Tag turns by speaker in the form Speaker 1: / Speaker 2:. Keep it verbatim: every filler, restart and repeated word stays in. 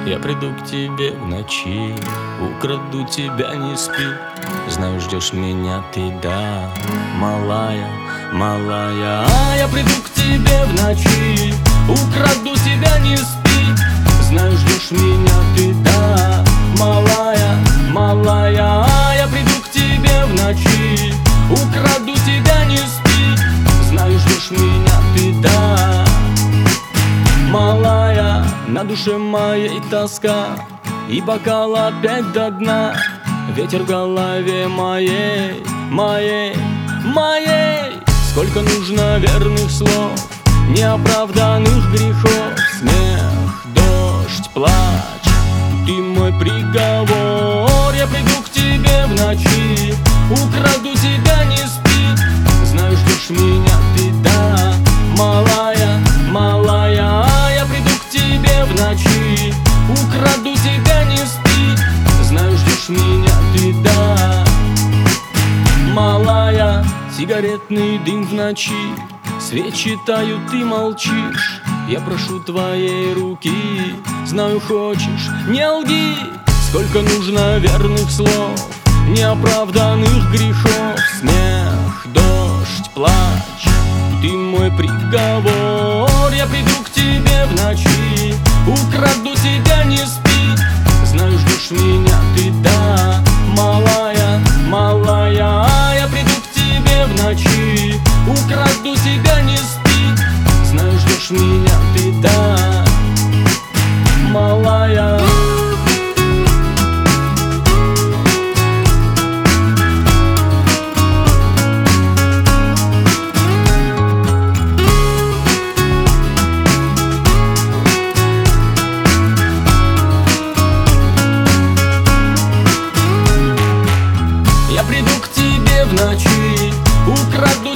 Speaker 1: Я приду к тебе в ночи, украду тебя, не спи. Знаю, ждешь меня ты, да, малая, малая. А я приду к тебе в ночи, украду тебя, не спи. Знаю, ждешь меня ты, да, малая, малая. А я приду к тебе в ночи, украду тебя, не спи. Знаю, ждешь меня ты, да, малая. На душе моей тоска, и бокал опять до дна. Ветер в голове моей, моей, моей. Сколько нужно верных слов, неоправданных грехов. Смех, дождь, плач, ты мой приговор. Я приду к тебе в ночи, украду тебя, не спи. Знаю, ждешь меня ты, да, малая, малая. Я приду к тебе в ночи, украду тебя, не спи. Знаю, ждешь меня ты, да, малая. Сигаретный дым в ночи, свечи тают, ты молчишь. Я прошу твоей руки, знаю, хочешь, не лги. Сколько нужно верных слов, неоправданных грехов. Смех, дождь, плач, ты мой приговор. Я приду к тебе в ночи, украду тебя, не спи. Знаю, ждешь меня ты, да, малая, малая. Я приду к тебе в ночи, украду тебя, не спи. Знаю, ждешь меня ты, да, малая. Я приду к тебе в ночи, украду